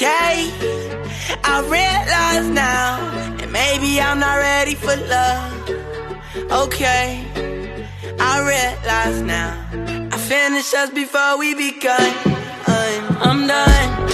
Okay, I realize now that maybe I'm not ready for love. Okay, I realize now I finished us before we begun. I'm done.